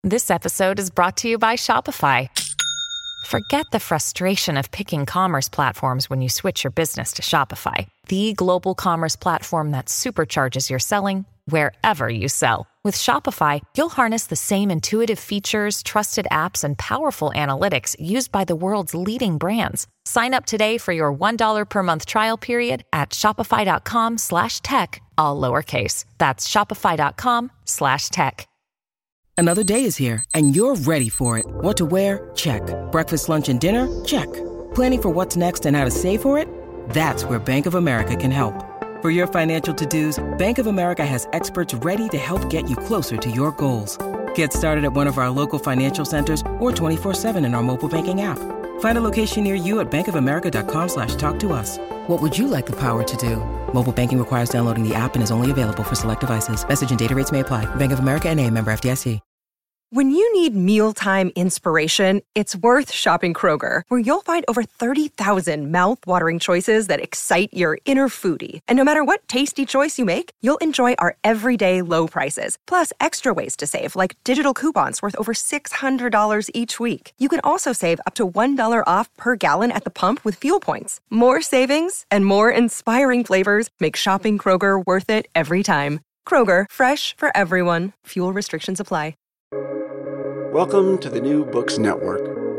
This episode is brought to you by Shopify. Forget the frustration of picking commerce platforms when you switch your business to Shopify, the global commerce platform that supercharges your selling wherever you sell. With Shopify, you'll harness the same intuitive features, trusted apps, and powerful analytics used by the world's leading brands. Sign up today for your $1 per month trial period at shopify.com/tech, all lowercase. That's shopify.com/tech. Another day is here, and you're ready for it. What to wear? Check. Breakfast, lunch, and dinner? Check. Planning for what's next and how to save for it? That's where Bank of America can help. For your financial to-dos, Bank of America has experts ready to help get you closer to your goals. Get started at one of our local financial centers or 24/7 in our mobile banking app. Find a location near you at bankofamerica.com/talktous. What would you like the power to do? Mobile banking requires downloading the app and is only available for select devices. Message and data rates may apply. Bank of America N.A., member FDIC. When you need mealtime inspiration, it's worth shopping Kroger, where you'll find over 30,000 mouth-watering choices that excite your inner foodie. And no matter what tasty choice you make, you'll enjoy our everyday low prices, plus extra ways to save, like digital coupons worth over $600 each week. You can also save up to $1 off per gallon at the pump with fuel points. More savings and more inspiring flavors make shopping Kroger worth it every time. Kroger, fresh for everyone. Fuel restrictions apply. Welcome to the New Books Network.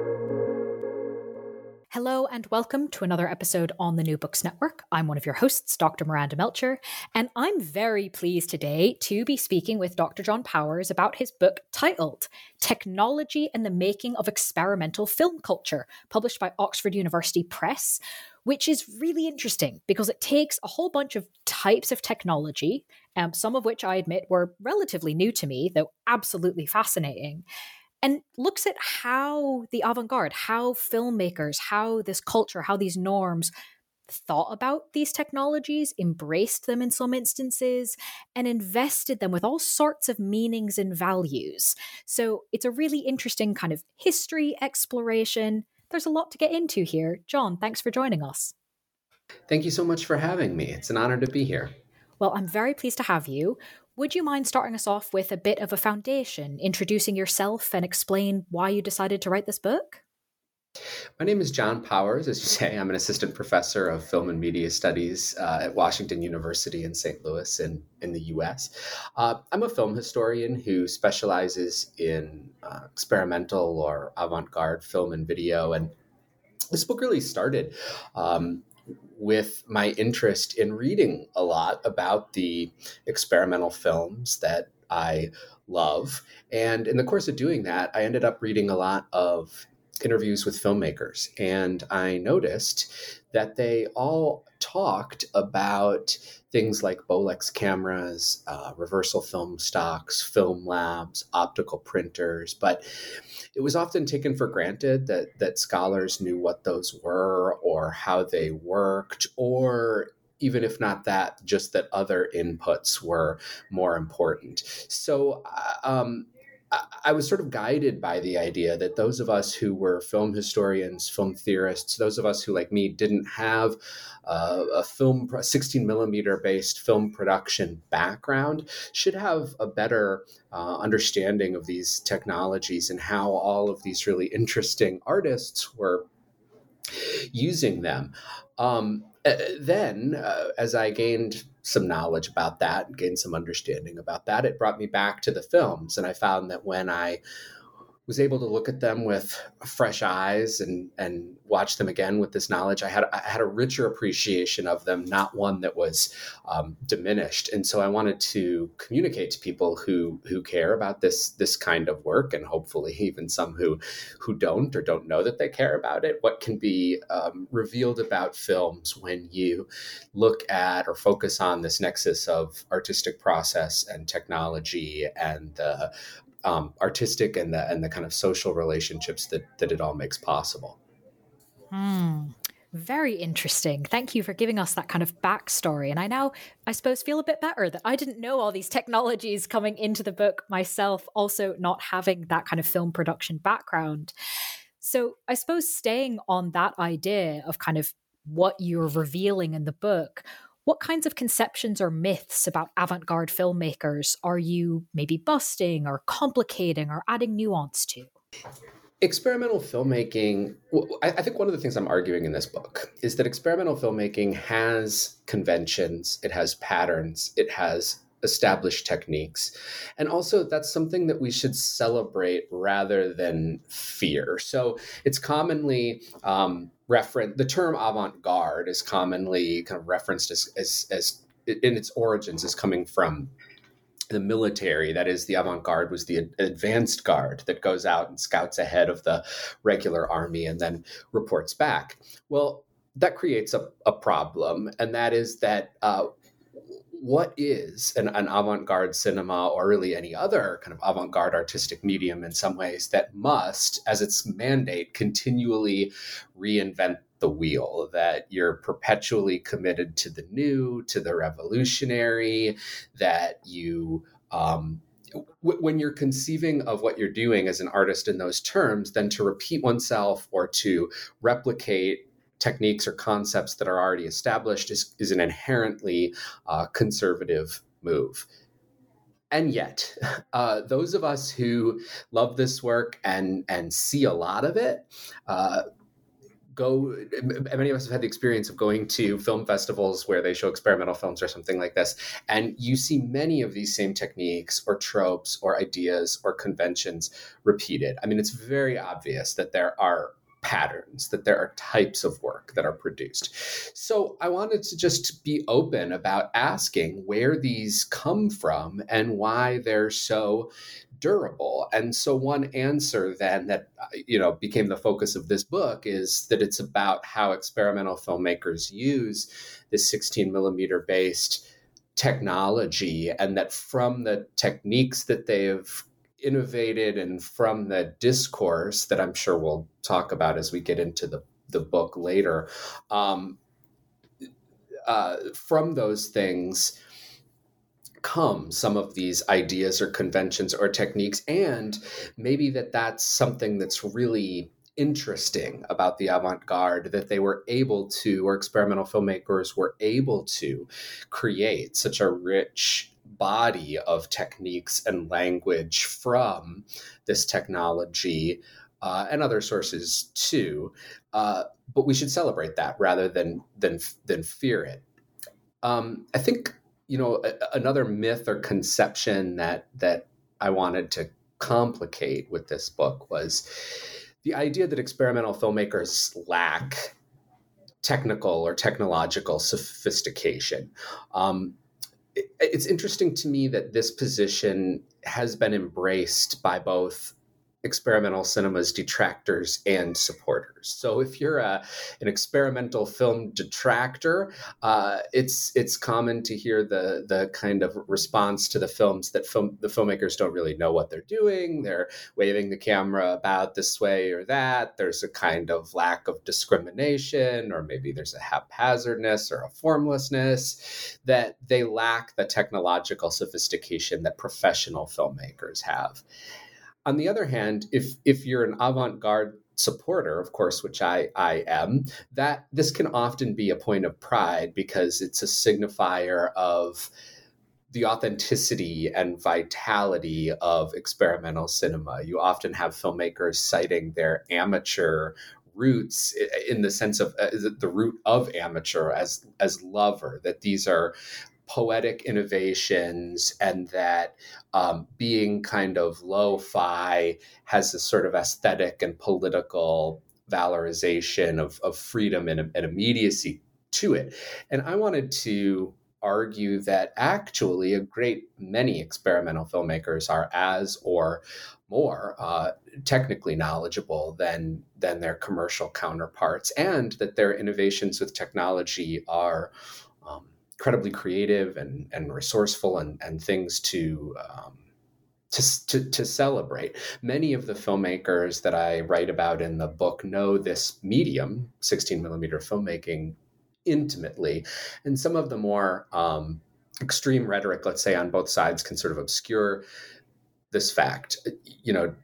Hello and welcome to another episode on the New Books Network. I'm one of your hosts, Dr. Miranda Melcher, and I'm very pleased today to be speaking with Dr. John Powers about his book titled Technology and the Making of Experimental Film Culture, published by Oxford University Press, which is really interesting because it takes a whole bunch of types of technology, some of which I admit were relatively new to me, though absolutely fascinating, and looks at how the avant-garde, how filmmakers, how this culture, how these norms thought about these technologies, embraced them in some instances, and invested them with all sorts of meanings and values. So it's a really interesting kind of history exploration. There's a lot to get into here. John, thanks for joining us. Thank you so much for having me. It's an honor to be here. Well, I'm very pleased to have you. Would you mind starting us off with a bit of a foundation, introducing yourself and explain why you decided to write this book? My name is John Powers. As you say, I'm an assistant professor of film and media studies at Washington University in St. Louis in the U.S. I'm a film historian who specializes in experimental or avant-garde film and video. And this book really started with my interest in reading a lot about the experimental films that I love. And in the course of doing that, I ended up reading a lot of interviews with filmmakers. And I noticed that they all talked about things like Bolex cameras, reversal film stocks, film labs, optical printers, but it was often taken for granted that scholars knew what those were or how they worked, or even if not that, just that other inputs were more important. So I was sort of guided by the idea that those of us who were film historians, film theorists, those of us who, like me, didn't have a 16 millimeter based film production background should have a better understanding of these technologies and how all of these really interesting artists were using them. Then, as I gained some knowledge about that, gained some understanding about that, it brought me back to the films. And I found that when I was able to look at them with fresh eyes and watch them again with this knowledge, I had a richer appreciation of them, not one that was diminished. And so I wanted to communicate to people who care about this kind of work, and hopefully even some who don't or don't know that they care about it, what can be revealed about films when you look at or focus on this nexus of artistic process and technology and the artistic and the kind of social relationships that it all makes possible. Very interesting. Thank you for giving us that kind of backstory. And I now, I suppose, feel a bit better that I didn't know all these technologies coming into the book myself, also not having that kind of film production background. So I suppose staying on that idea of kind of what you're revealing in the book, what kinds of conceptions or myths about avant-garde filmmakers are you maybe busting or complicating or adding nuance to? Experimental filmmaking, I think one of the things I'm arguing in this book is that experimental filmmaking has conventions, it has patterns, it has established techniques. And also that's something that we should celebrate rather than fear. So it's commonly the term avant-garde is commonly kind of referenced as in its origins as coming from the military. That is, the avant-garde was the advanced guard that goes out and scouts ahead of the regular army and then reports back. Well, that creates a problem, and that is that what is an avant-garde cinema, or really any other kind of avant-garde artistic medium in some ways, that must, as its mandate, continually reinvent the wheel, that you're perpetually committed to the new, to the revolutionary, that you, when you're conceiving of what you're doing as an artist in those terms, then to repeat oneself or to replicate techniques or concepts that are already established is an inherently conservative move. And yet, those of us who love this work and see a lot of it, many of us have had the experience of going to film festivals where they show experimental films or something like this, and you see many of these same techniques or tropes or ideas or conventions repeated. I mean, it's very obvious that there are patterns, that there are types of work that are produced. So I wanted to just be open about asking where these come from and why they're so durable. And so one answer then that, became the focus of this book is that it's about how experimental filmmakers use this 16 millimeter based technology, and that from the techniques that they've innovated and from the discourse that I'm sure we'll talk about as we get into the book later, from those things come some of these ideas or conventions or techniques, and maybe that's something that's really interesting about the avant-garde, that they were able to, or experimental filmmakers were able to create such a rich body of techniques and language from this technology and other sources too. But we should celebrate that rather than fear it. I think, another myth or conception that I wanted to complicate with this book was the idea that experimental filmmakers lack technical or technological sophistication. It's interesting to me that this position has been embraced by both experimental cinema's detractors and supporters. So if you're an experimental film detractor, it's common to hear the kind of response to the films that the filmmakers don't really know what they're doing. They're waving the camera about this way or that. There's a kind of lack of discrimination, or maybe there's a haphazardness or a formlessness, that they lack the technological sophistication that professional filmmakers have. On the other hand, if you're an avant-garde supporter, of course, which I am, that this can often be a point of pride because it's a signifier of the authenticity and vitality of experimental cinema. You often have filmmakers citing their amateur roots in the sense of the root of amateur as lover, that these are poetic innovations, and that being kind of lo-fi has a sort of aesthetic and political valorization of freedom and immediacy to it. And I wanted to argue that actually a great many experimental filmmakers are as or more technically knowledgeable than their commercial counterparts, and that their innovations with technology are incredibly creative and resourceful and things to celebrate. Many of the filmmakers that I write about in the book know this medium, 16 millimeter filmmaking, intimately, and some of the more extreme rhetoric, let's say on both sides, can sort of obscure this fact.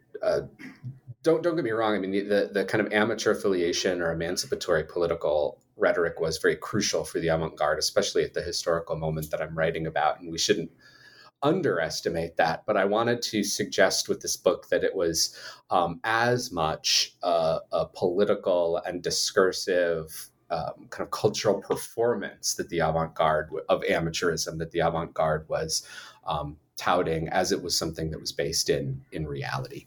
Don't get me wrong. I mean, the kind of amateur affiliation or emancipatory political rhetoric was very crucial for the avant-garde, especially at the historical moment that I'm writing about. And we shouldn't underestimate that. But I wanted to suggest with this book that it was as much a political and discursive kind of cultural performance that the avant-garde of amateurism that the avant-garde was touting, as it was something that was based in reality.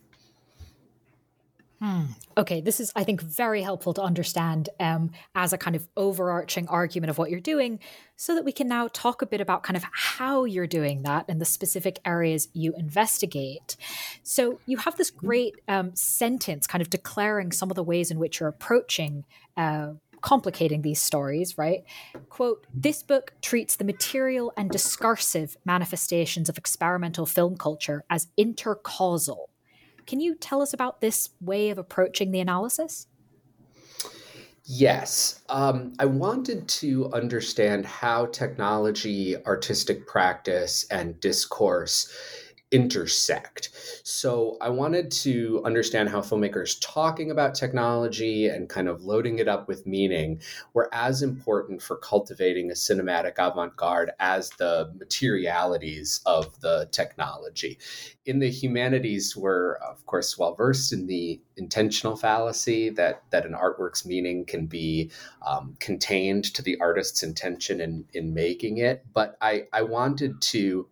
Okay, this is, I think, very helpful to understand as a kind of overarching argument of what you're doing, so that we can now talk a bit about kind of how you're doing that and the specific areas you investigate. So you have this great sentence kind of declaring some of the ways in which you're approaching complicating these stories, right? Quote, "This book treats the material and discursive manifestations of experimental film culture as intercausal." Can you tell us about this way of approaching the analysis? Yes. I wanted to understand how technology, artistic practice, and discourse intersect. So I wanted to understand how filmmakers talking about technology and kind of loading it up with meaning were as important for cultivating a cinematic avant-garde as the materialities of the technology. In the humanities, we're, of course, well versed in the intentional fallacy that an artwork's meaning can be contained to the artist's intention in making it. But I wanted to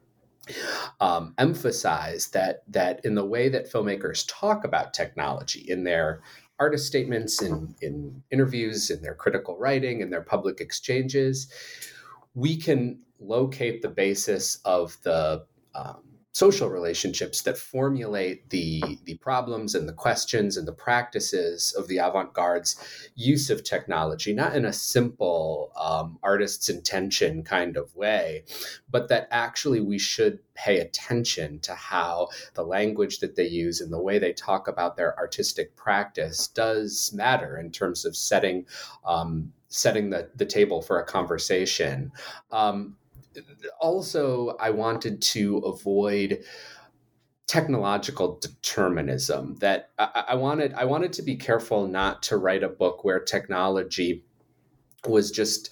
emphasize that in the way that filmmakers talk about technology in their artist statements, in interviews, in their critical writing, in their public exchanges, we can locate the basis of the social relationships that formulate the problems and the questions and the practices of the avant-garde's use of technology, not in a simple artist's intention kind of way, but that actually we should pay attention to how the language that they use and the way they talk about their artistic practice does matter in terms of setting the table for a conversation. Also, I wanted to avoid technological determinism. That I wanted to be careful not to write a book where technology was just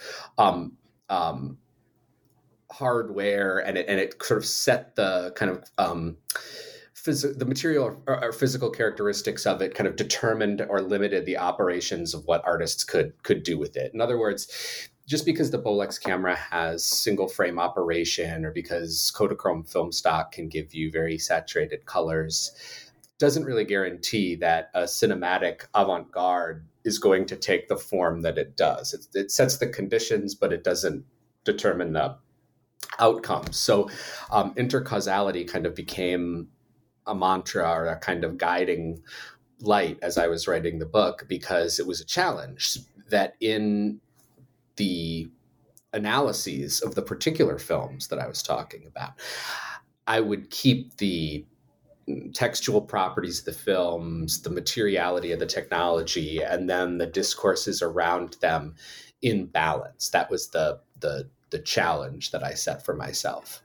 hardware, and it sort of set the kind of the material or physical characteristics of it kind of determined or limited the operations of what artists could do with it. In other words, just because the Bolex camera has single frame operation, or because Kodachrome film stock can give you very saturated colors, doesn't really guarantee that a cinematic avant-garde is going to take the form that it does. It sets the conditions, but it doesn't determine the outcomes. So intercausality kind of became a mantra or a kind of guiding light as I was writing the book, because it was a challenge that in the analyses of the particular films that I was talking about, I would keep the textual properties of the films, the materiality of the technology, and then the discourses around them in balance. That was the challenge that I set for myself.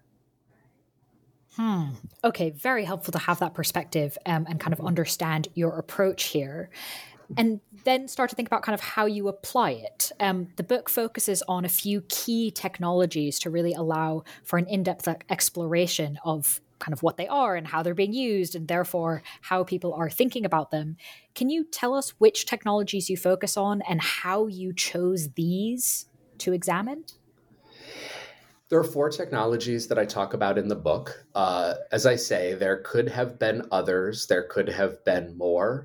Okay, very helpful to have that perspective and kind of understand your approach here. And then start to think about kind of how you apply it. The book focuses on a few key technologies to really allow for an in-depth exploration of kind of what they are and how they're being used, and therefore how people are thinking about them. Can you tell us which technologies you focus on and how you chose these to examine? There are 4 technologies that I talk about in the book. As I say, there could have been others. There could have been more.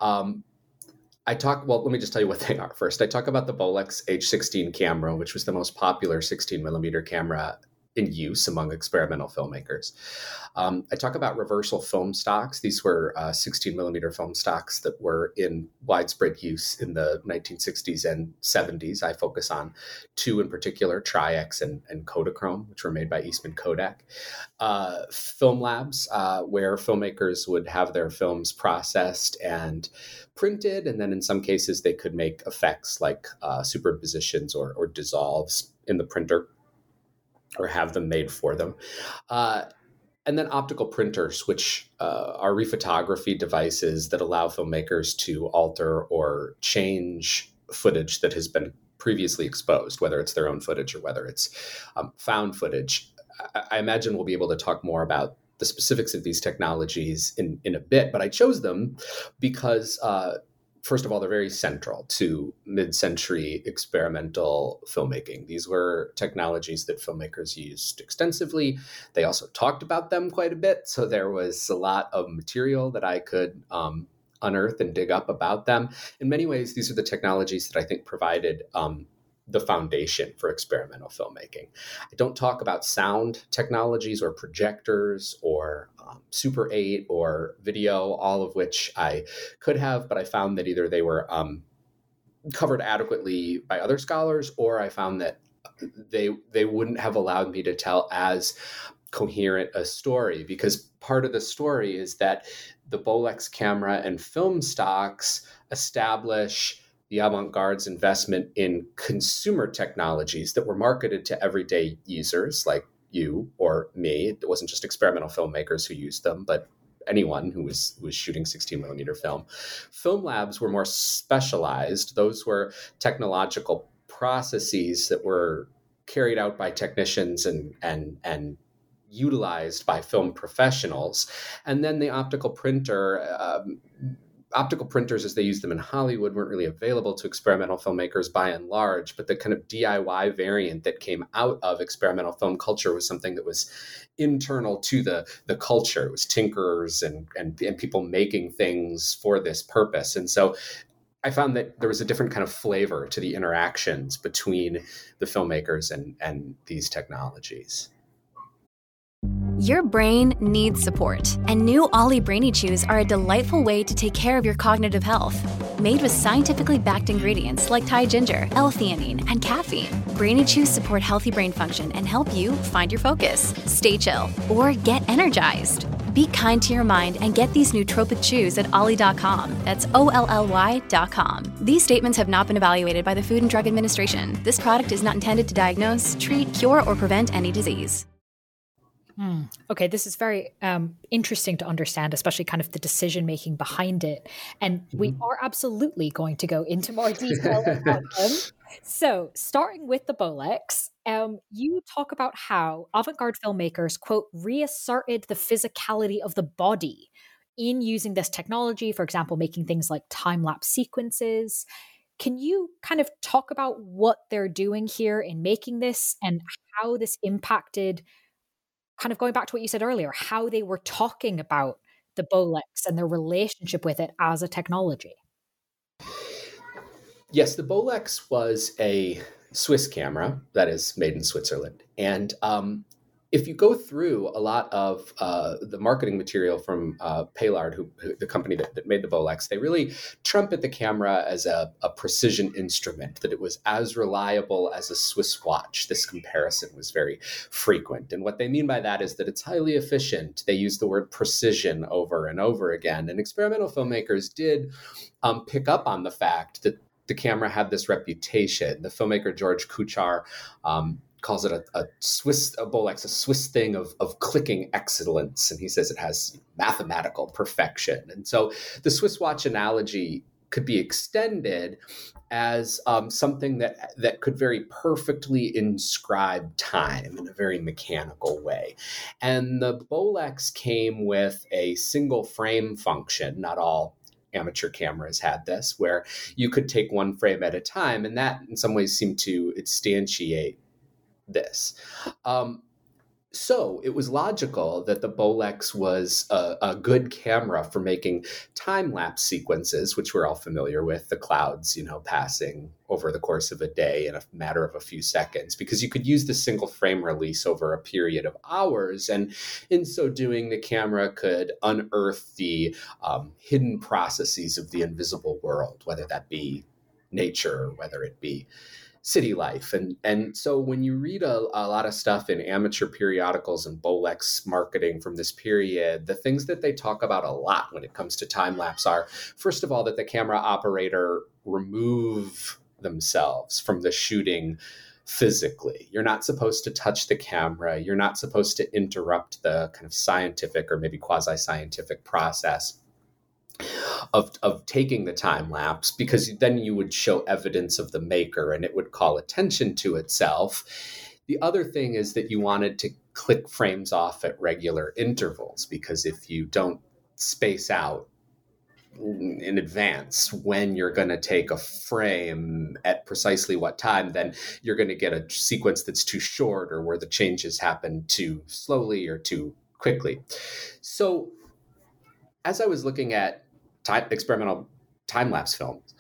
Let me just tell you what they are first. I talk about the Bolex H16 camera, which was the most popular 16 millimeter camera in use among experimental filmmakers. I talk about reversal film stocks. These were 16 millimeter film stocks that were in widespread use in the 1960s and 70s. I focus on 2 in particular, Tri-X and Kodachrome, which were made by Eastman Kodak. Film labs, where filmmakers would have their films processed and printed, and then in some cases they could make effects like superpositions or dissolves in the printer, or have them made for them. And then optical printers, which are rephotography devices that allow filmmakers to alter or change footage that has been previously exposed, whether it's their own footage or whether it's found footage. I imagine we'll be able to talk more about the specifics of these technologies in a bit, but I chose them because, first of all, they're very central to mid-century experimental filmmaking. These were technologies that filmmakers used extensively. They also talked about them quite a bit, so there was a lot of material that I could unearth and dig up about them. In many ways, these are the technologies that I think provided the foundation for experimental filmmaking. I don't talk about sound technologies or projectors or Super 8 or video, all of which I could have, but I found that either they were covered adequately by other scholars, or I found that they wouldn't have allowed me to tell as coherent a story, because part of the story is that the Bolex camera and film stocks establish the avant-garde's investment in consumer technologies that were marketed to everyday users like you or me. It wasn't just experimental filmmakers who used them, but anyone who was shooting 16 millimeter film. Film labs were more specialized. Those were technological processes that were carried out by technicians and utilized by film professionals. And then the optical printers, as they used them in Hollywood, weren't really available to experimental filmmakers by and large, but the kind of DIY variant that came out of experimental film culture was something that was internal to the culture. It was tinkerers and people making things for this purpose. And so I found that there was a different kind of flavor to the interactions between the filmmakers and these technologies. Your brain needs support, and new Ollie Brainy Chews are a delightful way to take care of your cognitive health. Made with scientifically backed ingredients like Thai ginger, L-theanine, and caffeine, Brainy Chews support healthy brain function and help you find your focus, stay chill, or get energized. Be kind to your mind and get these nootropic chews at ollie.com. That's OLLY.com. These statements have not been evaluated by the Food and Drug Administration. This product is not intended to diagnose, treat, cure, or prevent any disease. Okay, this is very interesting to understand, especially kind of the decision-making behind it. And we are absolutely going to go into more detail about them. So starting with the Bolex, you talk about how avant-garde filmmakers, quote, reasserted the physicality of the body in using this technology, for example, making things like time-lapse sequences. Can you kind of talk about what they're doing here in making this and how this impacted, kind of going back to what you said earlier, how they were talking about the Bolex and their relationship with it as a technology? Yes, the Bolex was a Swiss camera that is made in Switzerland. And if you go through a lot of the marketing material from Paillard, who the company that made the Bolex, they really trumpet the camera as a precision instrument, that it was as reliable as a Swiss watch. This comparison was very frequent. And what they mean by that is that it's highly efficient. They use the word precision over and over again. And experimental filmmakers did pick up on the fact that the camera had this reputation. The filmmaker George Kuchar calls it a Bolex, a Swiss thing of clicking excellence. And he says it has mathematical perfection. And so the Swiss watch analogy could be extended as something that could very perfectly inscribe time in a very mechanical way. And the Bolex came with a single frame function. Not all amateur cameras had this, where you could take one frame at a time. And that in some ways seemed to instantiate this. So it was logical that the Bolex was a good camera for making time-lapse sequences, which we're all familiar with, the clouds, passing over the course of a day in a matter of a few seconds, because you could use the single frame release over a period of hours. And in so doing, the camera could unearth the hidden processes of the invisible world, whether that be nature, or whether it be city life. And so when you read a lot of stuff in amateur periodicals and Bolex marketing from this period, the things that they talk about a lot when it comes to time lapse are, first of all, that the camera operator remove themselves from the shooting physically. You're not supposed to touch the camera. You're not supposed to interrupt the kind of scientific or maybe quasi-scientific process. of taking the time lapse, because then you would show evidence of the maker and it would call attention to itself. The other thing is that you wanted to click frames off at regular intervals, because if you don't space out in advance when you're going to take a frame at precisely what time, then you're going to get a sequence that's too short, or where the changes happen too slowly or too quickly. So as I was looking at experimental time-lapse films,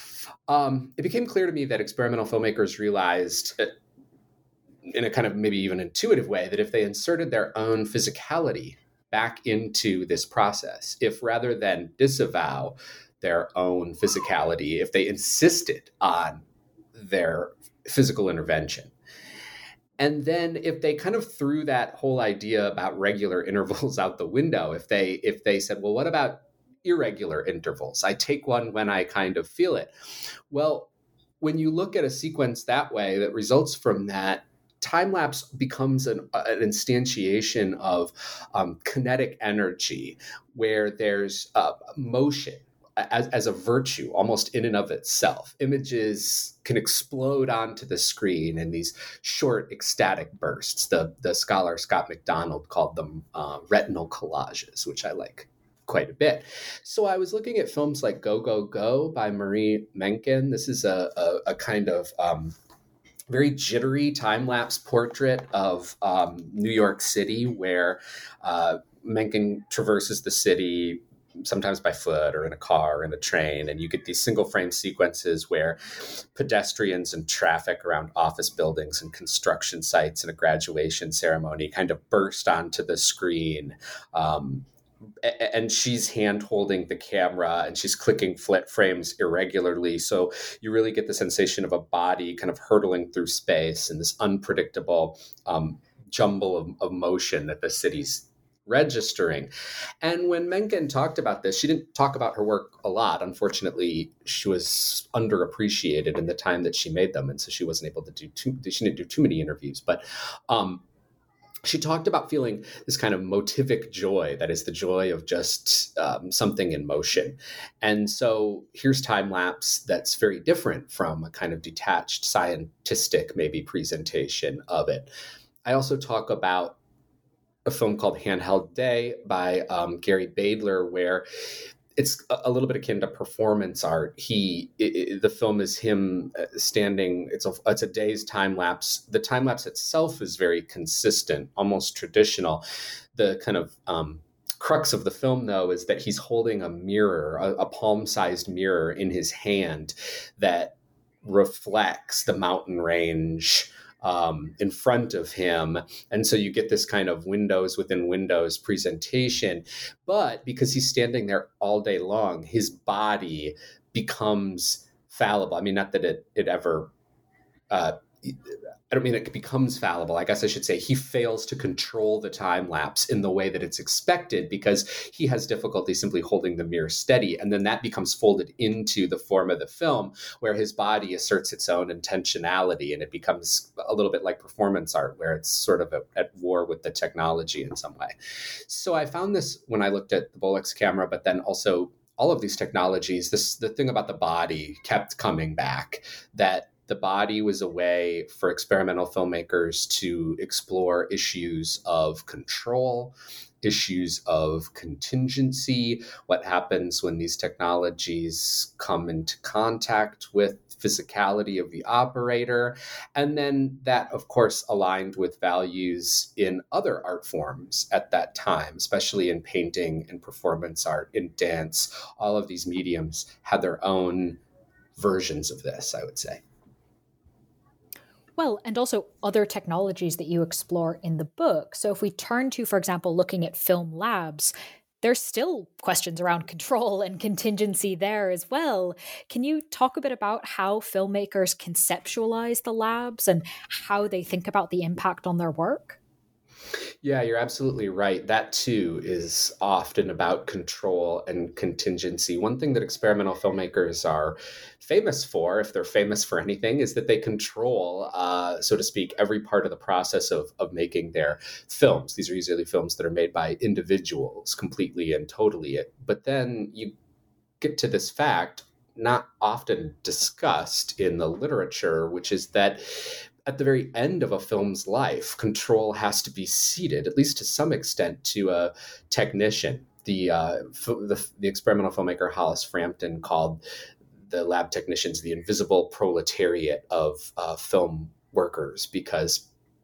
it became clear to me that experimental filmmakers realized, in a kind of maybe even intuitive way, that if they inserted their own physicality back into this process, if rather than disavow their own physicality, if they insisted on their physical intervention, and then if they kind of threw that whole idea about regular intervals out the window, if they said, well, what about irregular intervals? I take one when I kind of feel it. Well, when you look at a sequence that way, that results from that, time-lapse becomes an instantiation of kinetic energy, where there's motion as a virtue almost in and of itself. Images can explode onto the screen in these short ecstatic bursts. The scholar Scott McDonald called them retinal collages, which I like quite a bit. So I was looking at films like Go, Go, Go by Marie Menken. This is a kind of very jittery time-lapse portrait of New York City, where Menken traverses the city, sometimes by foot or in a car or in a train, and you get these single-frame sequences where pedestrians and traffic around office buildings and construction sites and a graduation ceremony kind of burst onto the screen. And she's hand holding the camera and she's clicking frames irregularly. So you really get the sensation of a body kind of hurtling through space and this unpredictable jumble of motion that the city's registering. And when Menken talked about this, she didn't talk about her work a lot. Unfortunately, she was underappreciated in the time that she made them. And so she wasn't able to she didn't do too many interviews, but she talked about feeling this kind of motivic joy, that is the joy of just something in motion. And so here's time-lapse that's very different from a kind of detached, scientistic maybe presentation of it. I also talk about a film called Handheld Day by Gary Badler, where it's a little bit akin to performance art. The film is him standing. It's a day's time lapse. The time lapse itself is very consistent, almost traditional. The kind of crux of the film, though, is that he's holding a mirror, a palm-sized mirror in his hand that reflects the mountain range in front of him. And so you get this kind of windows within windows presentation. But because he's standing there all day long, his body becomes fallible. I mean, not that it ever, I don't mean it becomes fallible. I guess I should say he fails to control the time lapse in the way that it's expected, because he has difficulty simply holding the mirror steady. And then that becomes folded into the form of the film, where his body asserts its own intentionality, and it becomes a little bit like performance art, where it's sort of at war with the technology in some way. So I found this when I looked at the Bolex camera, but then also all of these technologies, the thing about the body kept coming back, that the body was a way for experimental filmmakers to explore issues of control, issues of contingency, what happens when these technologies come into contact with physicality of the operator. And then that, of course, aligned with values in other art forms at that time, especially in painting and performance art, in dance. All of these mediums had their own versions of this, I would say. Well, and also other technologies that you explore in the book. So if we turn to, for example, looking at film labs, there's still questions around control and contingency there as well. Can you talk a bit about how filmmakers conceptualize the labs and how they think about the impact on their work? Yeah, you're absolutely right. That too is often about control and contingency. One thing that experimental filmmakers are famous for, if they're famous for anything, is that they control, so to speak, every part of the process of making their films. These are usually films that are made by individuals completely and totally. But then you get to this fact, not often discussed in the literature, which is that at the very end of a film's life, control has to be ceded, at least to some extent, to a technician. The experimental filmmaker Hollis Frampton called the lab technicians the invisible proletariat of film workers, because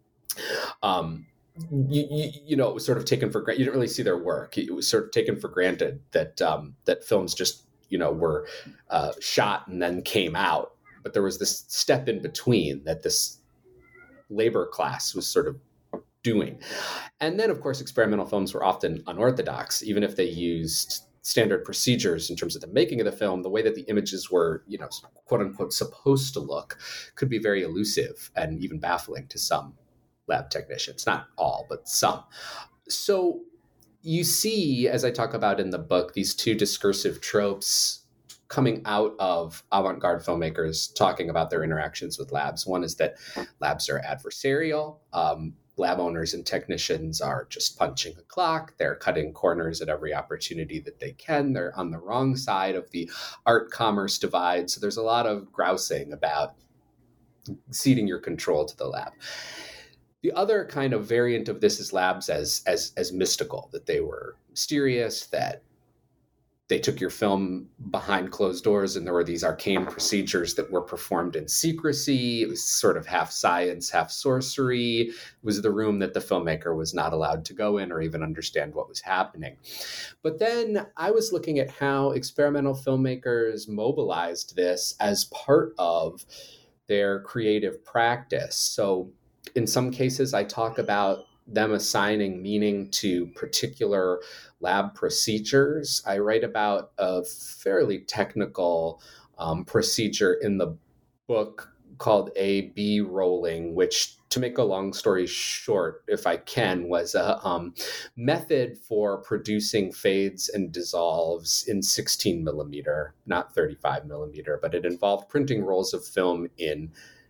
you know, it was sort of taken for granted. You didn't really see their work. It was sort of taken for granted that that films just, you know, were shot and then came out. But there was this step in between that this labor class was sort of doing. And then, of course, experimental films were often unorthodox, even if they used standard procedures in terms of the making of the film. The way that the images were, you know, quote unquote, supposed to look could be very elusive and even baffling to some lab technicians. Not all, but some. So you see, as I talk about in the book, these two discursive tropes coming out of avant-garde filmmakers talking about their interactions with labs. One is that labs are adversarial. Lab owners and technicians are just punching a clock. They're cutting corners at every opportunity that they can. They're on the wrong side of the art-commerce divide. So there's a lot of grousing about ceding your control to the lab. The other kind of variant of this is labs as mystical, that they were mysterious, that they took your film behind closed doors and there were these arcane procedures that were performed in secrecy. It was sort of half science, half sorcery. It was the room that the filmmaker was not allowed to go in or even understand what was happening. But then I was looking at how experimental filmmakers mobilized this as part of their creative practice. So in some cases, I talk about them assigning meaning to particular lab procedures. I write about a fairly technical procedure in the book called A-B rolling, which, to make a long story short, if I can, was a method for producing fades and dissolves in 16 millimeter, not 35 millimeter, but it involved printing rolls of film in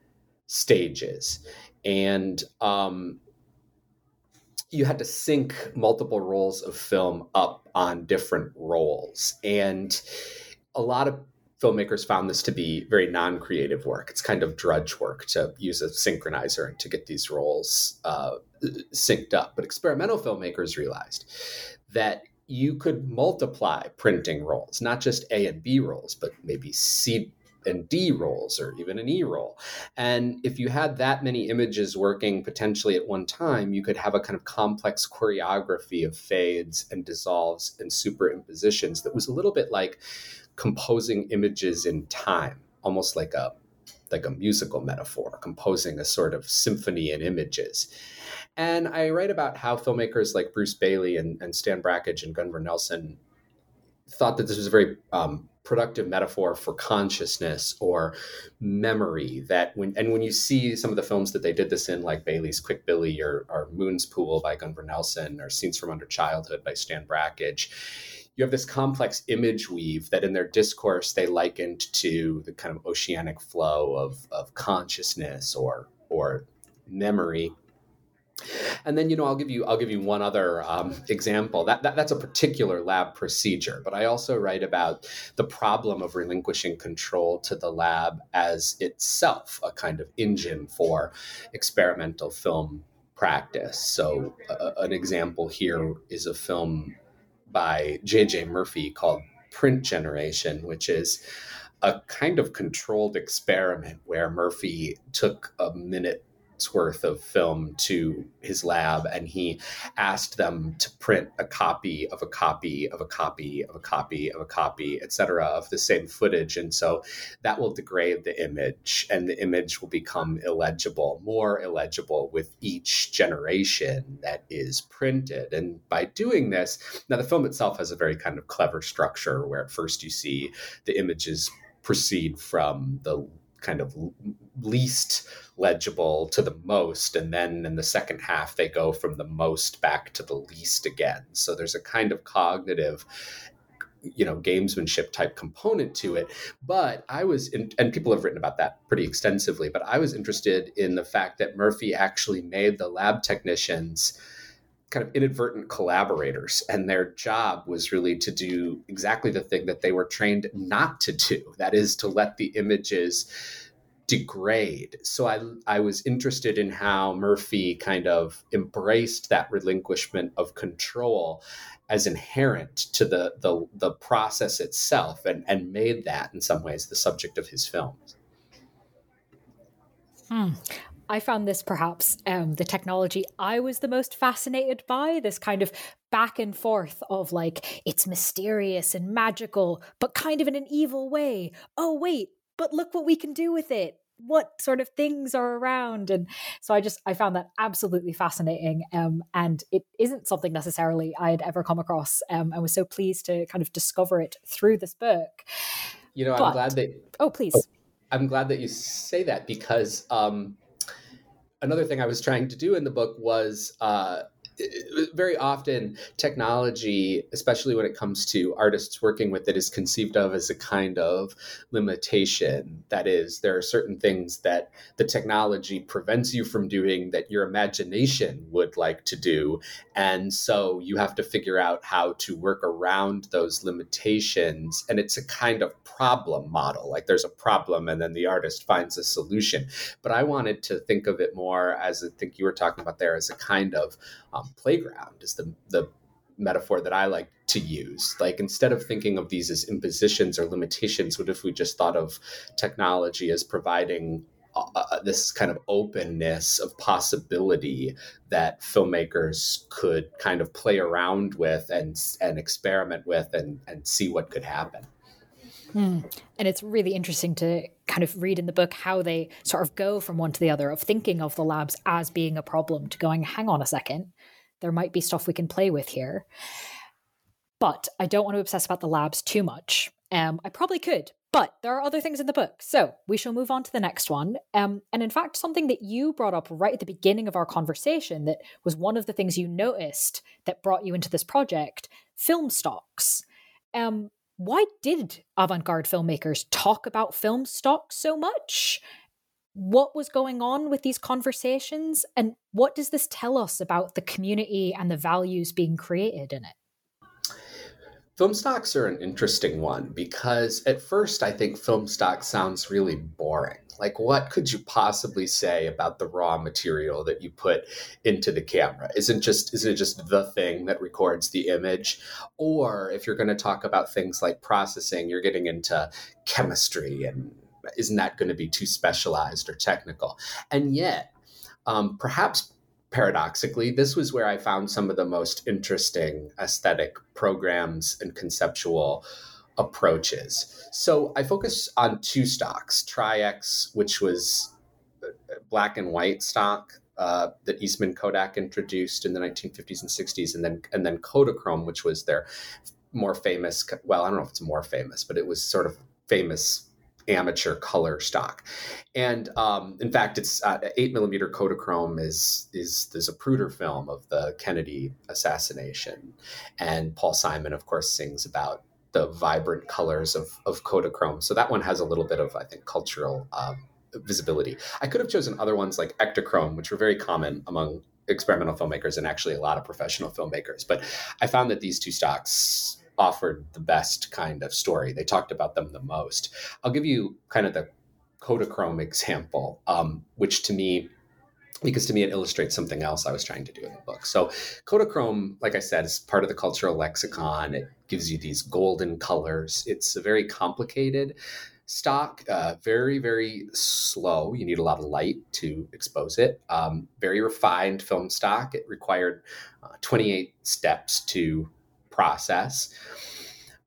stages. And you had to sync multiple rolls of film up on different rolls. And a lot of filmmakers found this to be very non-creative work. It's kind of drudge work to use a synchronizer and to get these rolls synced up. But experimental filmmakers realized that you could multiply printing rolls, not just A and B rolls, but maybe C and D rolls or even an E roll. And if you had that many images working potentially at one time, you could have a kind of complex choreography of fades and dissolves and superimpositions that was a little bit like composing images in time, almost like a musical metaphor, composing a sort of symphony in images. And I write about how filmmakers like Bruce Bailey and Stan Brakhage and Gunvar Nelson thought that this was a very productive metaphor for consciousness or memory. That when you see some of the films that they did this in, like Bailey's Quick Billy or Moon's Pool by Gunvar Nelson or Scenes from Under Childhood by Stan Brakhage, you have this complex image weave that in their discourse they likened to the kind of oceanic flow of consciousness or memory. And then, I'll give you one other example. That's a particular lab procedure, but I also write about the problem of relinquishing control to the lab as itself a kind of engine for experimental film practice. So an example here is a film by J.J. Murphy called Print Generation, which is a kind of controlled experiment where Murphy took a minute's worth of film to his lab and he asked them to print a copy of a copy of a copy of a copy of a copy, etc., of the same footage. And so that will degrade the image and the image will become illegible, more illegible with each generation that is printed. And by doing this, now the film itself has a very kind of clever structure where at first you see the images proceed from the kind of least legible to the most. And then in the second half, they go from the most back to the least again. So there's a kind of cognitive, gamesmanship type component to it. But and people have written about that pretty extensively, but I was interested in the fact that Murphy actually made the lab technicians kind of inadvertent collaborators, and their job was really to do exactly the thing that they were trained not to do. That is, to let the images degrade. So I was interested in how Murphy kind of embraced that relinquishment of control as inherent to the process itself, and made that in some ways the subject of his films. I found this perhaps the technology I was the most fascinated by, this kind of back and forth of like, it's mysterious and magical, but kind of in an evil way. Oh, wait, but look what we can do with it. What sort of things are around? And so I found that absolutely fascinating. And it isn't something necessarily I had ever come across. I was so pleased to kind of discover it through this book. I'm glad that... Oh, please. I'm glad that you say that, because another thing I was trying to do in the book was very often technology, especially when it comes to artists working with it, is conceived of as a kind of limitation. That is, there are certain things that the technology prevents you from doing that your imagination would like to do. And so you have to figure out how to work around those limitations. And it's a kind of problem model. Like, there's a problem and then the artist finds a solution. But I wanted to think of it more as, I think you were talking about there, as a kind of playground, is the metaphor that I like to use. Like, instead of thinking of these as impositions or limitations, what if we just thought of technology as providing this kind of openness of possibility that filmmakers could kind of play around with and experiment with and see what could happen. And it's really interesting to kind of read in the book how they sort of go from one to the other, of thinking of the labs as being a problem to going, hang on a second, there might be stuff we can play with here. But I don't want to obsess about the labs too much. I probably could, but there are other things in the book. So we shall move on to the next one. And in fact, something that you brought up right at the beginning of our conversation that was one of the things you noticed that brought you into this project, film stocks. Why did avant-garde filmmakers talk about film stock so much? What was going on with these conversations? And what does this tell us about the community and the values being created in it? Film stocks are an interesting one, because at first I think film stock sounds really boring. Like, what could you possibly say about the raw material that you put into the camera? Isn't it just the thing that records the image? Or if you're going to talk about things like processing, you're getting into chemistry, and isn't that going to be too specialized or technical? And yet, perhaps paradoxically, this was where I found some of the most interesting aesthetic programs and conceptual approaches. So I focus on two stocks: Tri-X, which was black and white stock that Eastman Kodak introduced in the 1950s and 60s, and then Kodachrome, which was their more famous, well, I don't know if it's more famous, but it was sort of famous amateur color stock. And in fact, it's 8mm Kodachrome is the Zapruder film of the Kennedy assassination. And Paul Simon, of course, sings about the vibrant colors of Kodachrome. So that one has a little bit of, I think, cultural visibility. I could have chosen other ones like Ektachrome, which were very common among experimental filmmakers and actually a lot of professional filmmakers. But I found that these two stocks offered the best kind of story. They talked about them the most. I'll give you kind of the Kodachrome example, which to me it illustrates something else I was trying to do in the book. So Kodachrome, like I said, is part of the cultural lexicon. It gives you these golden colors. It's a very complicated stock, very, very slow. You need a lot of light to expose it. Very refined film stock. It required 28 steps to process.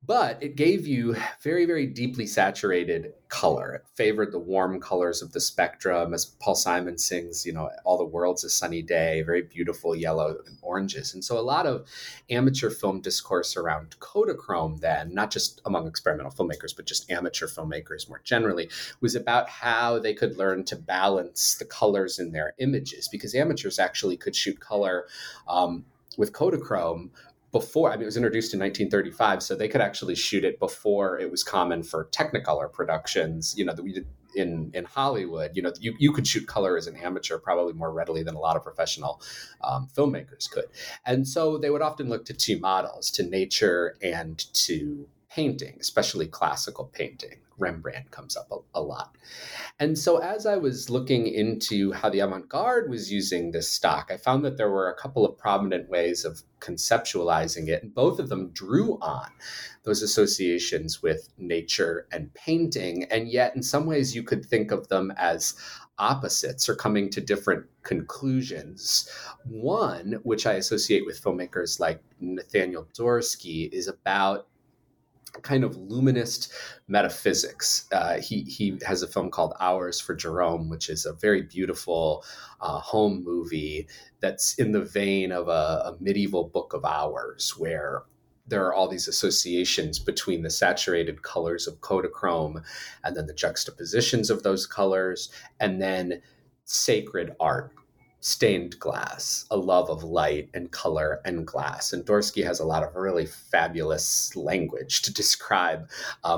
But it gave you very, very deeply saturated color. It favored the warm colors of the spectrum, as Paul Simon sings, all the world's a sunny day, very beautiful yellow and oranges. And so a lot of amateur film discourse around Kodachrome then, not just among experimental filmmakers, but just amateur filmmakers more generally, was about how they could learn to balance the colors in their images, because amateurs actually could shoot color with Kodachrome before. It was introduced in 1935, so they could actually shoot it before it was common for Technicolor productions, that we did in Hollywood. You could shoot color as an amateur probably more readily than a lot of professional filmmakers could. And so they would often look to two models, to nature and to painting, especially classical painting. Rembrandt comes up a lot. And so as I was looking into how the avant-garde was using this stock, I found that there were a couple of prominent ways of conceptualizing it, and both of them drew on those associations with nature and painting. And yet in some ways you could think of them as opposites or coming to different conclusions. One, which I associate with filmmakers like Nathaniel Dorsky, is about kind of luminist metaphysics. He has a film called Hours for Jerome, which is a very beautiful home movie that's in the vein of a medieval book of hours, where there are all these associations between the saturated colors of Kodachrome and then the juxtapositions of those colors, and then sacred art, stained glass, a love of light and color and glass. And Dorsky has a lot of really fabulous language to describe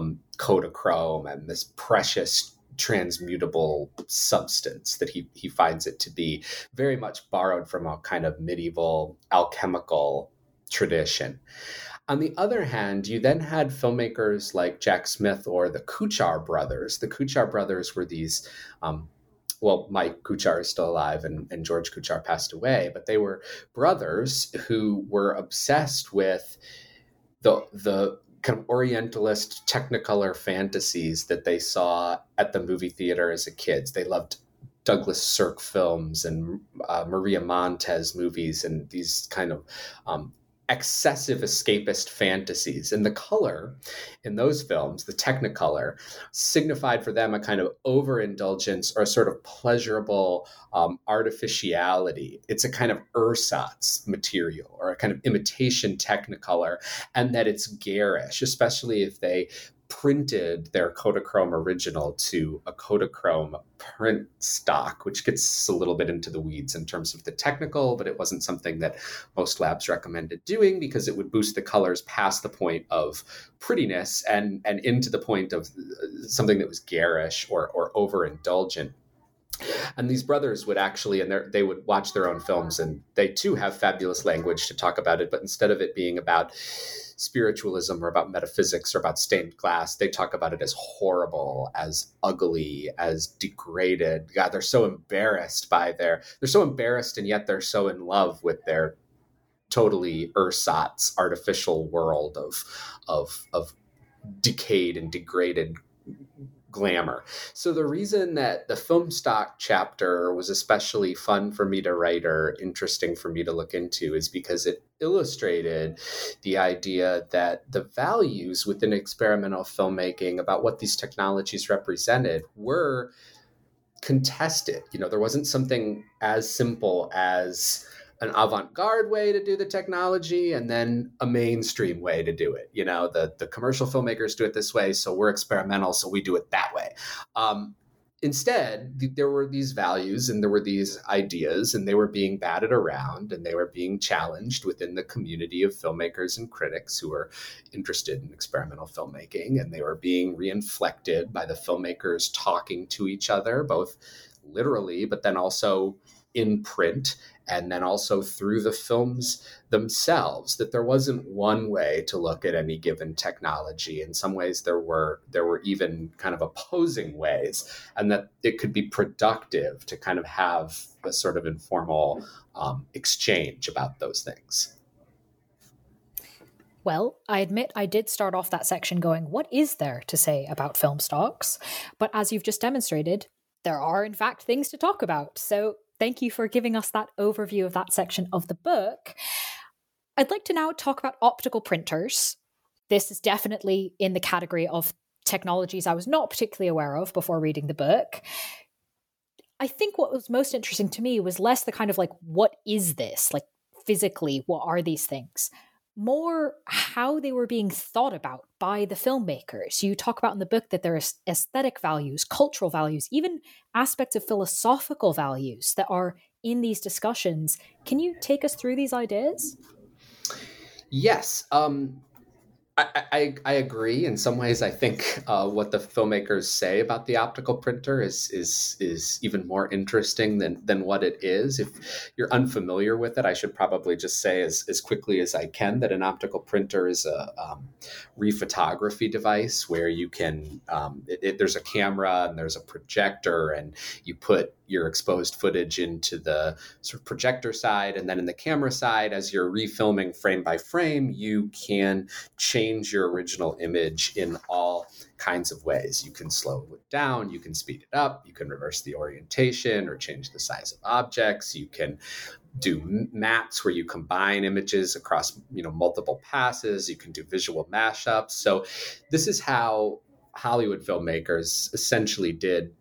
Kodachrome and this precious transmutable substance that he finds it to be, very much borrowed from a kind of medieval alchemical tradition. On the other hand, you then had filmmakers like Jack Smith or the Kuchar brothers. The Kuchar brothers were these Mike Kuchar is still alive and George Kuchar passed away, but they were brothers who were obsessed with the kind of Orientalist Technicolor fantasies that they saw at the movie theater as a kids. They loved Douglas Sirk films and Maria Montez movies and these kind of excessive escapist fantasies. And the color in those films, the Technicolor, signified for them a kind of overindulgence or a sort of pleasurable artificiality. It's a kind of ersatz material or a kind of imitation Technicolor, and that it's garish, especially if they printed their Kodachrome original to a Kodachrome print stock, which gets a little bit into the weeds in terms of the technical, but it wasn't something that most labs recommended doing because it would boost the colors past the point of prettiness and into the point of something that was garish or overindulgent. And these brothers would actually, and they would watch their own films, and they too have fabulous language to talk about it, but instead of it being about spiritualism or about metaphysics or about stained glass, they talk about it as horrible, as ugly, as degraded. God, they're so embarrassed they're so embarrassed, and yet they're so in love with their totally ersatz artificial world of decayed and degraded glamour. So the reason that the film stock chapter was especially fun for me to write or interesting for me to look into is because it illustrated the idea that the values within experimental filmmaking about what these technologies represented were contested. There wasn't something as simple as an avant-garde way to do the technology and then a mainstream way to do it. The commercial filmmakers do it this way, so we're experimental, so we do it that way. Instead, there were these values and there were these ideas, and they were being batted around and they were being challenged within the community of filmmakers and critics who were interested in experimental filmmaking, and they were being reinflected by the filmmakers talking to each other, both literally, but then also in print, and then also through the films themselves, that there wasn't one way to look at any given technology. In some ways, there were even kind of opposing ways, and that it could be productive to kind of have a sort of informal exchange about those things. Well, I admit I did start off that section going, what is there to say about film stocks? But as you've just demonstrated, there are in fact things to talk about. So thank you for giving us that overview of that section of the book. I'd like to now talk about optical printers. this is definitely in the category of technologies I was not particularly aware of before reading the book. I think what was most interesting to me was less the kind of like, what is this? Like physically, what are these things? More how they were being thought about by the filmmakers. You talk about in the book that there are aesthetic values, cultural values, even aspects of philosophical values that are in these discussions. Can you take us through these ideas? Yes. I agree. In some ways, I think what the filmmakers say about the optical printer is even more interesting than what it is. If you're unfamiliar with it, I should probably just say as quickly as I can that an optical printer is a rephotography device where you can, there's a camera and there's a projector, and you put your exposed footage into the sort of projector side, and then in the camera side, as you're refilming frame by frame, you can change your original image in all kinds of ways. You can slow it down, you can speed it up, you can reverse the orientation or change the size of objects, you can do mattes where you combine images across multiple passes, you can do visual mashups. So this is how Hollywood filmmakers essentially did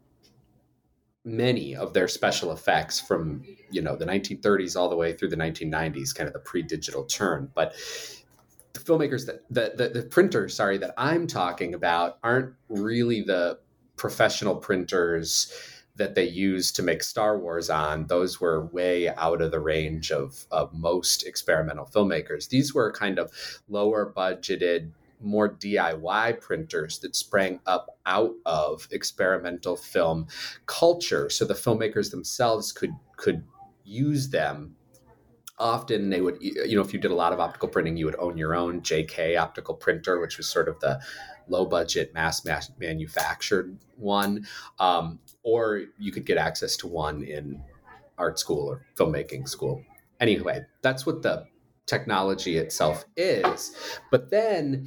many of their special effects from the 1930s all the way through the 1990s, kind of the pre-digital turn. But the filmmakers the printers that I'm talking about aren't really the professional printers that they used to make Star Wars on. Those were way out of the range of most experimental filmmakers. These were kind of lower budgeted, more DIY printers that sprang up out of experimental film culture. So the filmmakers themselves could use them. Often they would, if you did a lot of optical printing, you would own your own JK optical printer, which was sort of the low budget mass manufactured one. Or you could get access to one in art school or filmmaking school. Anyway, that's what the technology itself is. But then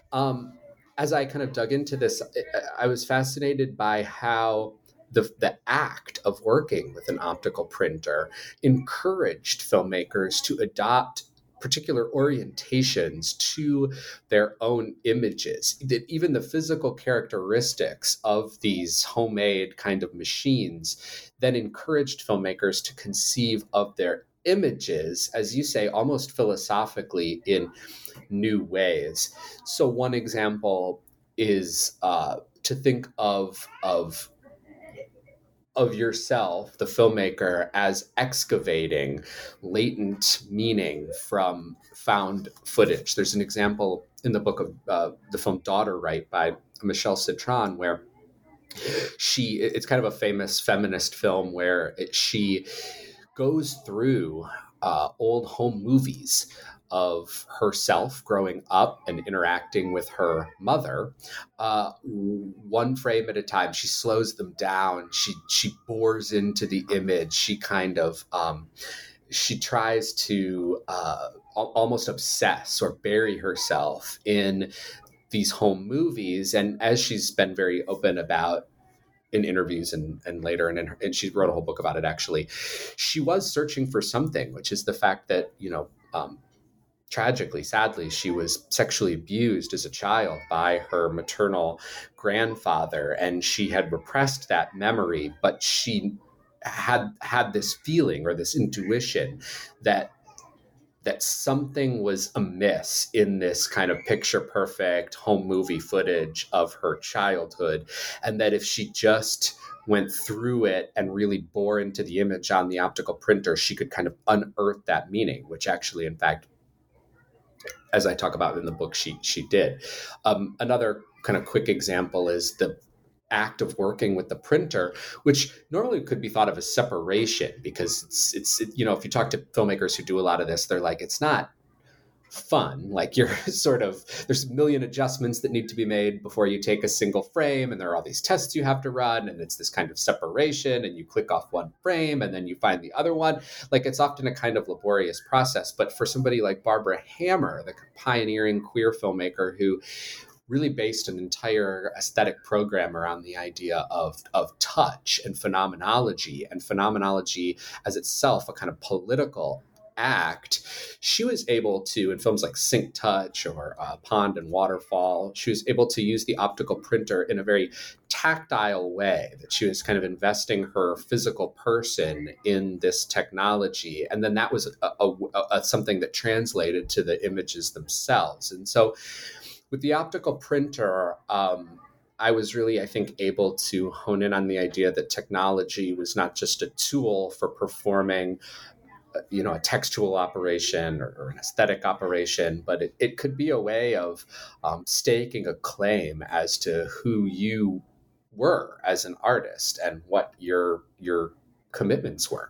as I kind of dug into this, I was fascinated by how the act of working with an optical printer encouraged filmmakers to adopt particular orientations to their own images. That even the physical characteristics of these homemade kind of machines then encouraged filmmakers to conceive of their images, as you say, almost philosophically in new ways. So one example is to think of yourself, the filmmaker, as excavating latent meaning from found footage. There's an example in the book of the film Daughter Right by Michelle Citron, where it's kind of a famous feminist film where she goes through old home movies of herself growing up and interacting with her mother, one frame at a time. She slows them down. She bores into the image. She kind of she tries to almost obsess or bury herself in these home movies. And as she's been very open about in interviews and later, and she wrote a whole book about it, actually, she was searching for something, which is the fact that, tragically, sadly, she was sexually abused as a child by her maternal grandfather, and she had repressed that memory, but she had this feeling or this intuition that something was amiss in this kind of picture perfect home movie footage of her childhood, and that if she just went through it and really bore into the image on the optical printer, she could kind of unearth that meaning, which actually, in fact, as I talk about in the book, she did. Another kind of quick example is the act of working with the printer, which normally could be thought of as separation, because it's if you talk to filmmakers who do a lot of this, they're like, it's not fun. Like, you're sort of, there's a million adjustments that need to be made before you take a single frame, and there are all these tests you have to run, and it's this kind of separation, and you click off one frame and then you find the other one. Like, it's often a kind of laborious process. But for somebody like Barbara Hammer, the pioneering queer filmmaker who really based an entire aesthetic program around the idea of touch and phenomenology as itself a kind of political act, she was able to, in films like Sink Touch or Pond and Waterfall, she was able to use the optical printer in a very tactile way, that she was kind of investing her physical person in this technology. And then that was something that translated to the images themselves. And so with the optical printer, I was really, I think, able to hone in on the idea that technology was not just a tool for performing a textual operation or an aesthetic operation, but it could be a way of staking a claim as to who you were as an artist and what your commitments were.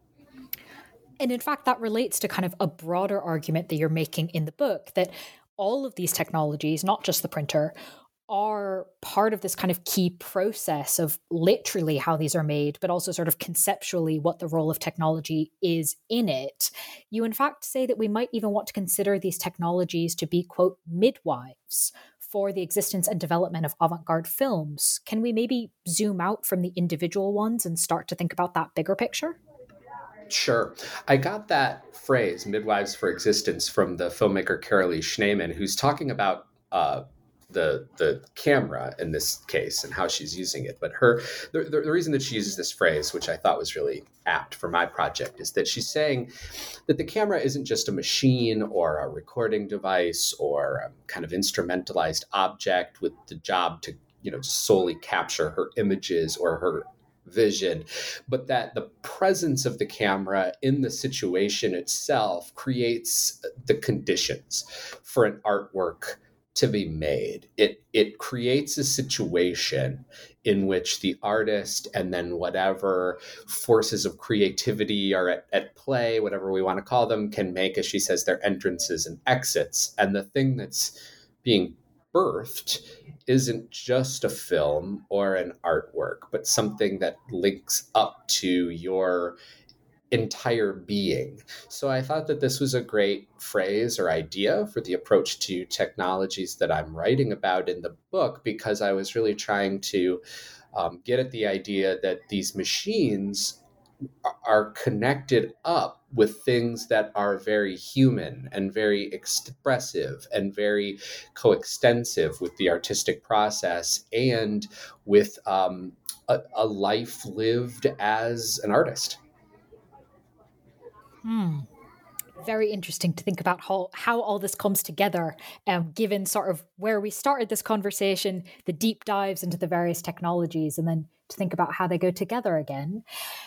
And in fact, that relates to kind of a broader argument that you're making in the book, that all of these technologies, not just the printer, are part of this kind of key process of literally how these are made, but also sort of conceptually what the role of technology is in it. You in fact say that we might even want to consider these technologies to be, quote, midwives for the existence and development of avant-garde films. Can we maybe zoom out from the individual ones and start to think about that bigger picture? Sure. I got that phrase, midwives for existence, from the filmmaker Carolee Schneemann, who's talking about the camera in this case and how she's using it. But the reason that she uses this phrase, which I thought was really apt for my project, is that she's saying that the camera isn't just a machine or a recording device or a kind of instrumentalized object with the job to, just solely capture her images or her vision, but that the presence of the camera in the situation itself creates the conditions for an artwork to be made. It creates a situation in which the artist and then whatever forces of creativity are at play, whatever we want to call them, can make, as she says, their entrances and exits. And the thing that's being birthed isn't just a film or an artwork, but something that links up to your entire being. So I thought that this was a great phrase or idea for the approach to technologies that I'm writing about in the book, because I was really trying to get at the idea that these machines are connected up with things that are very human and very expressive and very coextensive with the artistic process and with a life lived as an artist. Very interesting to think about how all this comes together, given sort of where we started this conversation, the deep dives into the various technologies, and then to think about how they go together again.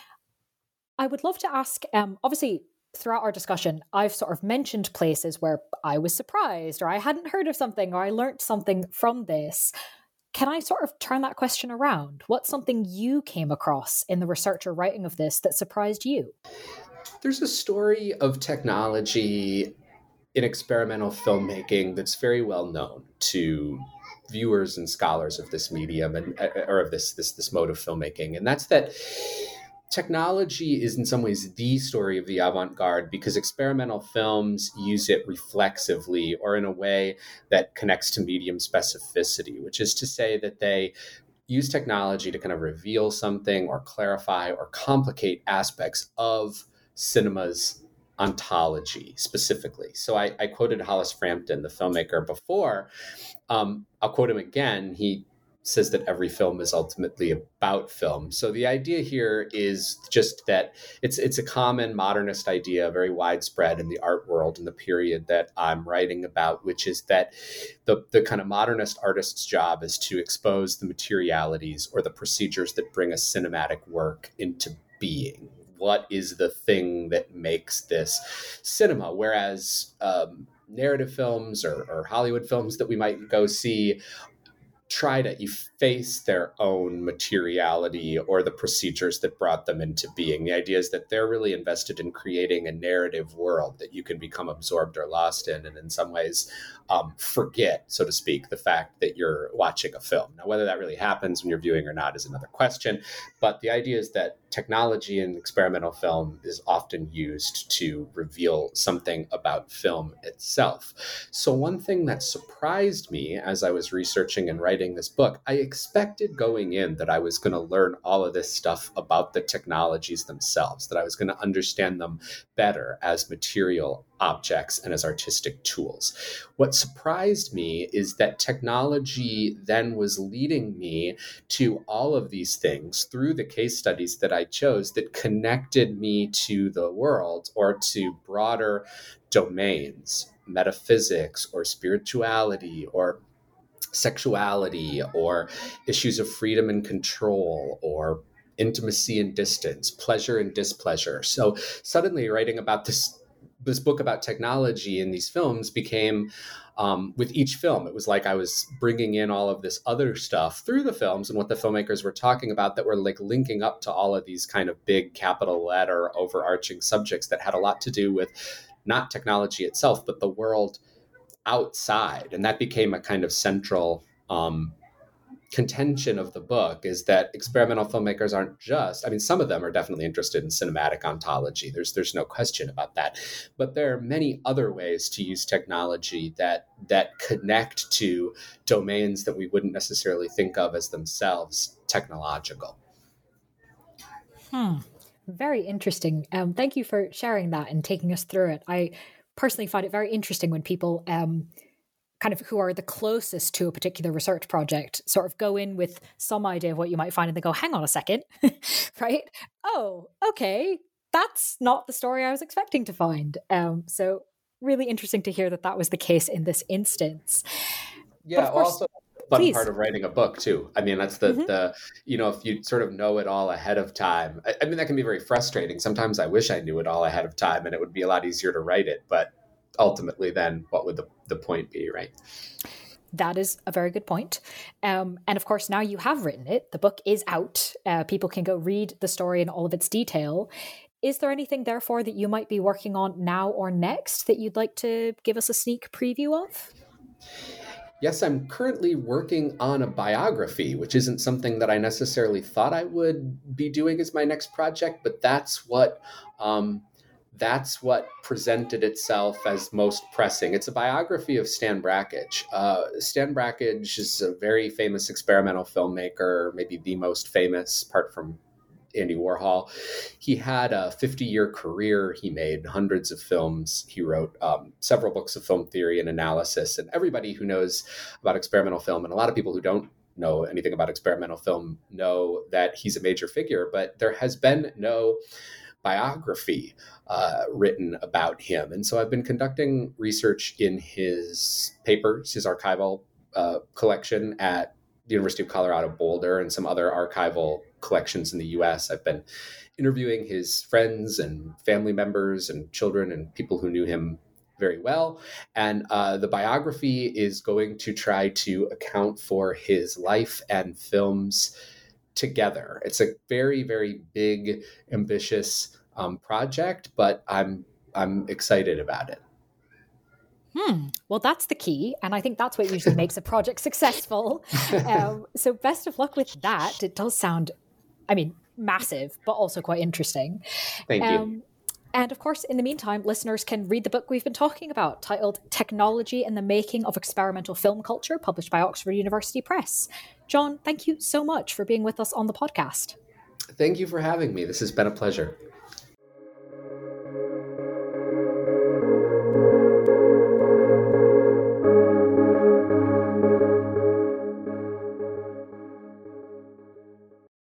I would love to ask, obviously, throughout our discussion, I've sort of mentioned places where I was surprised or I hadn't heard of something or I learned something from this. Can I sort of turn that question around? What's something you came across in the research or writing of this that surprised you? There's a story of technology in experimental filmmaking that's very well known to viewers and scholars of this medium or of this mode of filmmaking. And that's that technology is in some ways the story of the avant-garde, because experimental films use it reflexively or in a way that connects to medium specificity, which is to say that they use technology to kind of reveal something or clarify or complicate aspects of cinema's ontology specifically. So I quoted Hollis Frampton, the filmmaker, before. I'll quote him again. He says that every film is ultimately about film. So the idea here is just that it's a common modernist idea, very widespread in the art world in the period that I'm writing about, which is that the kind of modernist artist's job is to expose the materialities or the procedures that bring a cinematic work into being. What is the thing that makes this cinema? Whereas narrative films or Hollywood films that we might go see try to efface their own materiality or the procedures that brought them into being. The idea is that they're really invested in creating a narrative world that you can become absorbed or lost in, and in some ways forget, so to speak, the fact that you're watching a film. Now, whether that really happens when you're viewing or not is another question, but the idea is that technology in experimental film is often used to reveal something about film itself. So one thing that surprised me as I was researching and writing writing this book, I expected going in that I was going to learn all of this stuff about the technologies themselves, that I was going to understand them better as material objects and as artistic tools. What surprised me is that technology then was leading me to all of these things through the case studies that I chose that connected me to the world or to broader domains, metaphysics or spirituality or sexuality or issues of freedom and control or intimacy and distance, pleasure and displeasure. So suddenly writing about this book about technology in these films became, with each film, it was like I was bringing in all of this other stuff through the films and what the filmmakers were talking about that were like linking up to all of these kind of big capital letter overarching subjects that had a lot to do with not technology itself, but the world outside. And that became a kind of central contention of the book, is that experimental filmmakers aren't just, I mean, some of them are definitely interested in cinematic ontology. There's no question about that. But there are many other ways to use technology that connect to domains that we wouldn't necessarily think of as themselves technological. Very interesting. Thank you for sharing that and taking us through it. I personally find it very interesting when people kind of who are the closest to a particular research project sort of go in with some idea of what you might find and they go, hang on a second, right? Oh, okay. That's not the story I was expecting to find. So really interesting to hear that was the case in this instance. Yeah, also fun part of writing a book too. I mean, that's the if you sort of know it all ahead of time, I mean, that can be very frustrating. Sometimes I wish I knew it all ahead of time and it would be a lot easier to write it, but ultimately then what would the point be, right? That is a very good point. And of course, now you have written it. The book is out. People can go read the story in all of its detail. Is there anything, therefore, that you might be working on now or next that you'd like to give us a sneak preview of? Yes, I'm currently working on a biography, which isn't something that I necessarily thought I would be doing as my next project, but that's what presented itself as most pressing. It's a biography of Stan Brakhage. Stan Brakhage is a very famous experimental filmmaker, maybe the most famous, apart from Andy Warhol. He had a 50-year career. He made hundreds of films. He wrote several books of film theory and analysis. And everybody who knows about experimental film, and a lot of people who don't know anything about experimental film, know that he's a major figure, but there has been no biography written about him. And so I've been conducting research in his papers, his archival collection at the University of Colorado Boulder and some other archival collections in the US. I've been interviewing his friends and family members and children and people who knew him very well. And the biography is going to try to account for his life and films together. It's a very, very big, ambitious project, but I'm excited about it. Well, that's the key. And I think that's what usually makes a project successful. So best of luck with that. It does sound, massive, but also quite interesting. Thank you. And of course, in the meantime, listeners can read the book we've been talking about, titled Technology and the Making of Experimental Film Culture, published by Oxford University Press. John, thank you so much for being with us on the podcast. Thank you for having me. This has been a pleasure.